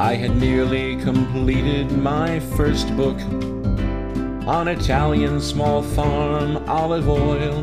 I had nearly completed my first book on Italian small farm olive oil.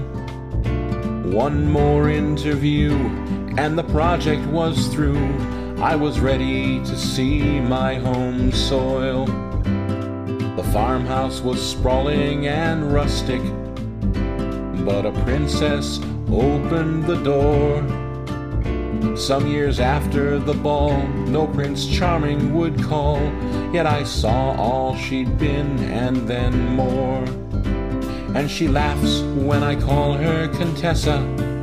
One more interview and the project was through. I was ready to see my home soil. The farmhouse was sprawling and rustic, but a princess opened the door. Some years after the ball, no Prince Charming would call, yet I saw all she'd been and then more. And she laughs when I call her Contessa,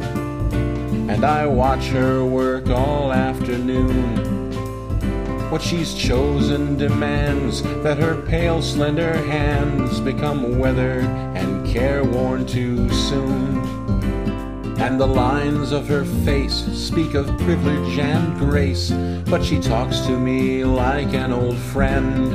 and I watch her work all afternoon. What she's chosen demands that her pale, slender hands become weathered and careworn too soon. And the lines of her face speak of privilege and grace, but she talks to me like an old friend.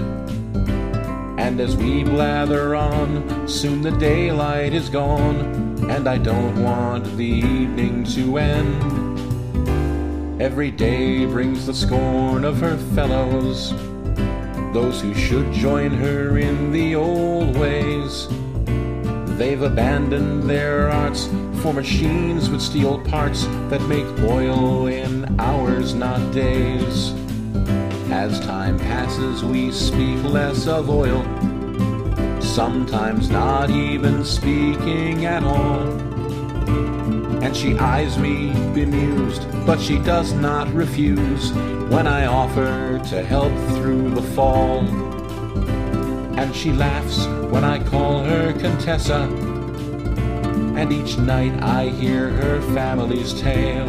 And as we blather on, soon the daylight is gone, and I don't want the evening to end. Every day brings the scorn of her fellows, those who should join her in the old ways. They've abandoned their arts for machines with steel parts that make oil in hours, not days. As time passes, we speak less of oil, sometimes not even speaking at all. And she eyes me bemused, but she does not refuse when I offer to help through the fall. And she laughs when I call her Contessa, and each night I hear her family's tale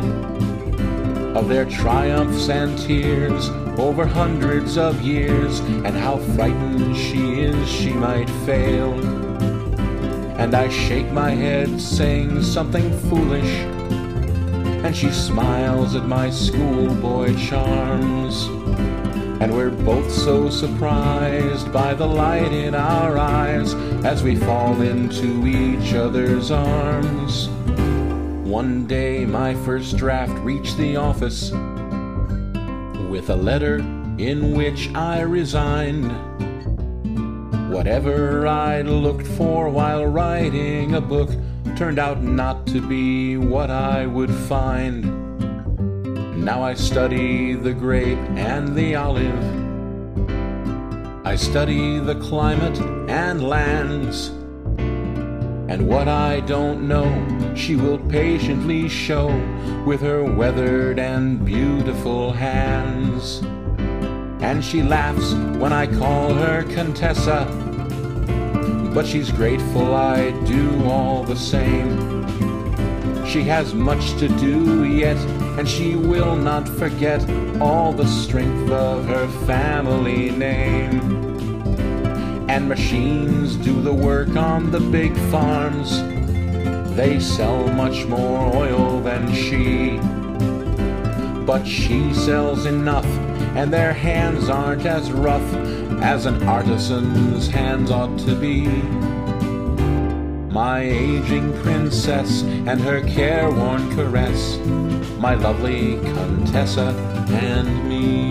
of their triumphs and tears over hundreds of years, and how frightened she is she might fail. And I shake my head saying something foolish, and she smiles at my schoolboy charms. And we're both so surprised by the light in our eyes as we fall into each other's arms. One day my first draft reached the office with a letter in which I resigned whatever I'd looked for while writing a book turned out not to be what I would find. Now I study the grape and the olive. I study the climate and lands. And what I don't know, she will patiently show with her weathered and beautiful hands. And she laughs when I call her Contessa, but she's grateful I do all the same. She has much to do yet, and she will not forget all the strength of her family name. And machines do the work on the big farms. They sell much more oil than she, but she sells enough, and their hands aren't as rough as an artisan's hands ought to be. My aging princess and her careworn caress, my lovely Contessa and me.